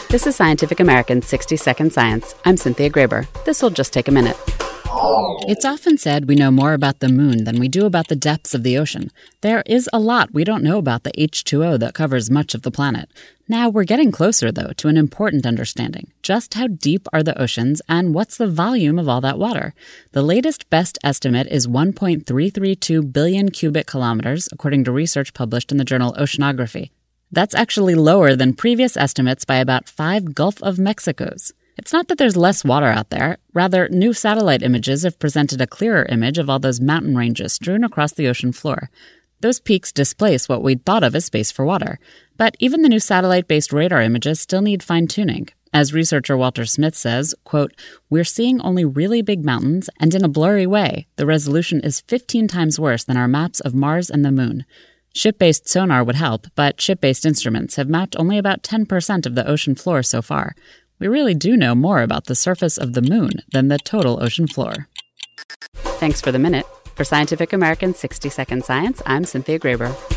This is Scientific American's 60-Second Science. I'm Cynthia Graber. This will just take a minute. It's often said we know more about the moon than we do about the depths of the ocean. There is a lot we don't know about the H2O that covers much of the planet. Now we're getting closer, though, to an important understanding. Just how deep are the oceans, and what's the volume of all that water? The latest best estimate is 1.332 billion cubic kilometers, according to research published in the journal Oceanography. That's actually lower than previous estimates by about 5 Gulf of Mexicos. It's not that there's less water out there. Rather, new satellite images have presented a clearer image of all those mountain ranges strewn across the ocean floor. Those peaks displace what we'd thought of as space for water. But even the new satellite-based radar images still need fine-tuning. As researcher Walter Smith says, quote, "We're seeing only really big mountains, and in a blurry way. The resolution is 15 times worse than our maps of Mars and the Moon." Ship-based sonar would help, but ship-based instruments have mapped only about 10% of the ocean floor so far. We really do know more about the surface of the moon than the total ocean floor. Thanks for the minute. For Scientific American's 60-Second Science, I'm Cynthia Graber.